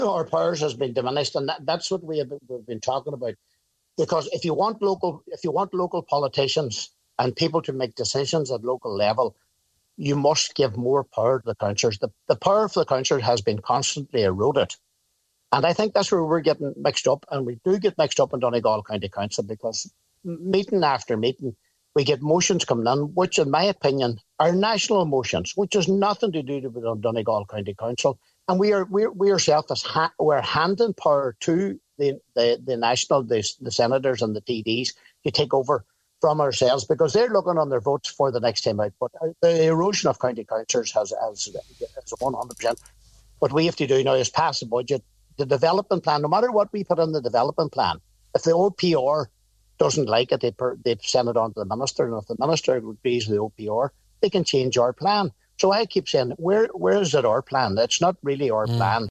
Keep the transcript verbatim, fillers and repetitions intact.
our powers has been diminished, and that, that's what we have been, we've been talking about. Because if you want local, if you want local politicians and people to make decisions at local level, you must give more power to the councillors. The, the power of the councillor has been constantly eroded. And I think that's where we're getting mixed up. And we do get mixed up in Donegal County Council because meeting after meeting, we get motions coming in, which in my opinion are national motions, which has nothing to do with Donegal County Council. And we are, we, we ourselves, as ha- we're handing power to the, the, the national, the, the senators and the T Ds to take over from ourselves because they're looking on their votes for the next time out. But the erosion of county councillors has, has, has one hundred percent. What we have to do now is pass the budget, the development plan, no matter what we put in the development plan. If the O P R doesn't like it, they, per, they send it on to the minister, and if the minister agrees with the O P R, they can change our plan. So I keep saying, where where is it our plan? It's not really our mm. plan.